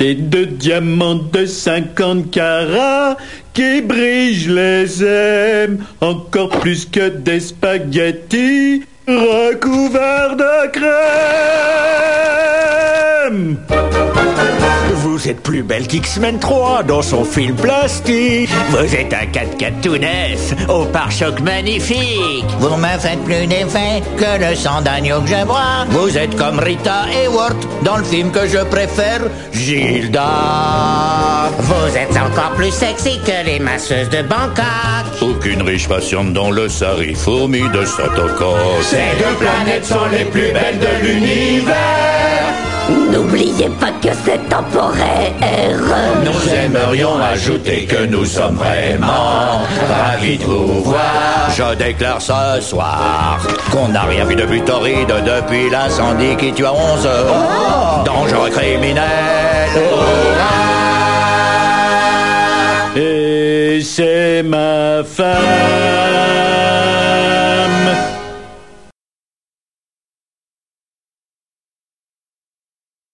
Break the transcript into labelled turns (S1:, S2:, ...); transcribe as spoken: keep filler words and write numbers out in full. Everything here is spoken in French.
S1: Et de diamants de cinquante carats qui brillent, je les aime encore plus que des spaghettis recouverts de crème.
S2: Vous êtes plus belle qu'X-Men trois dans son film plastique. Vous êtes un quatre-quatre tout neuf au pare-choc magnifique.
S3: Vous me faites plus d'effet que le sang d'agneau que je bois.
S2: Vous êtes comme Rita Hayworth dans le film que je préfère, Gilda.
S3: Vous êtes encore plus sexy que les masseuses de Bangkok.
S4: Aucune riche patiente dans le sari fourmi de Satoko.
S1: Ces deux planètes sont les plus belles de l'univers.
S5: N'oubliez pas que c'est temporaire.
S4: Nous aimerions ajouter que nous sommes vraiment ravis de vous voir.
S2: Je déclare ce soir qu'on n'a rien vu depuis Torride depuis l'incendie qui tua onze heures. Dangereux criminel.
S1: Et c'est ma femme.